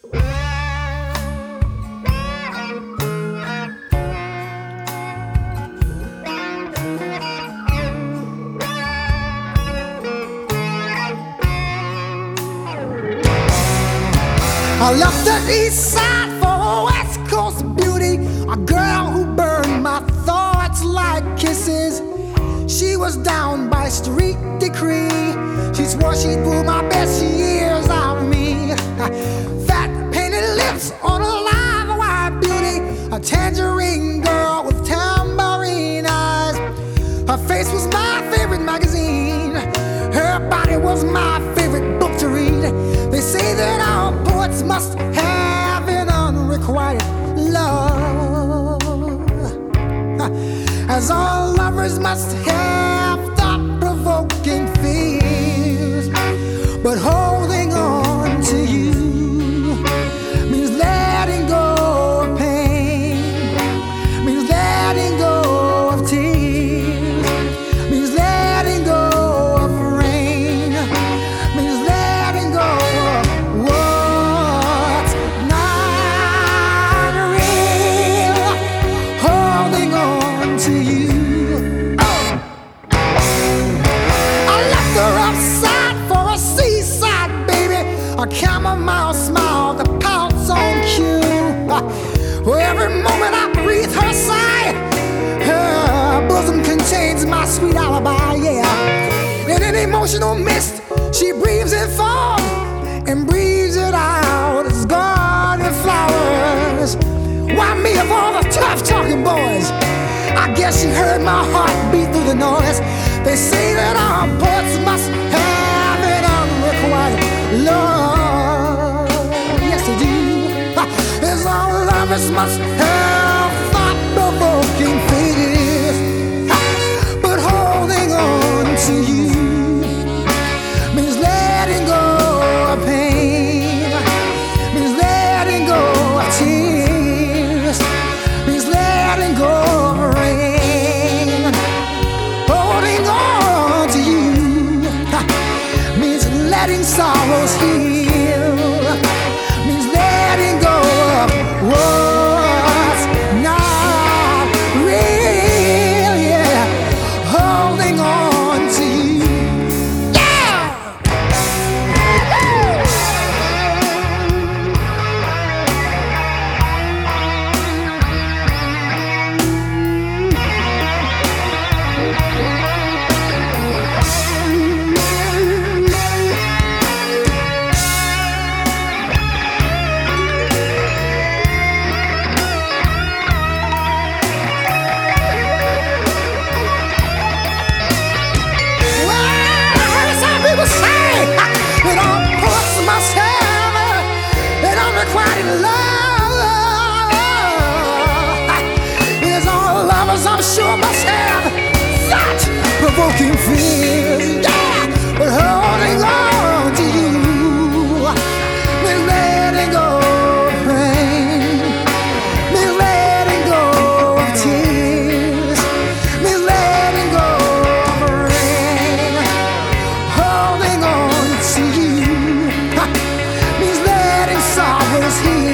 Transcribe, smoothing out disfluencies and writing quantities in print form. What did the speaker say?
I left the east side for a west coast beauty, a girl who burned my thoughts like kisses. She was down by street decree. She swore she'd pull my best years out of me. Fat painted lips on a live white beauty, a tangerine girl with tambourine eyes. Her face was my favorite magazine. Her body was my favorite book to read. They say that all poets must have an unrequited love, as all lovers must have thought-provoking fears. But holding on to you means letting go of pain, means letting go of tears, means letting go of rain, means letting go of what's not real. Holding on to you. A chamomile smile, the pounce on cue. Every moment I breathe her sigh, her bosom contains my sweet alibi, yeah. In an emotional mist, she breathes in fog and breathes it out as garden flowers. Why me of all the tough talking boys? I guess she heard my heart beat through the noise. They say that our poets must have an unrequited love. Yes, they do. As all lovers must have thought-provoking fears. But holding on to you means letting go of pain, means letting go of tears, means letting go of rain. Holding on to you means letting sorrows heal, means letting go of what's not real, yeah. Holding on to you, yeah. I'm sure must have thought-provoking fears, yeah. But holding on to you means letting go of pain, means letting go of tears, means letting go of rain. Holding on to you means letting sorrows heal.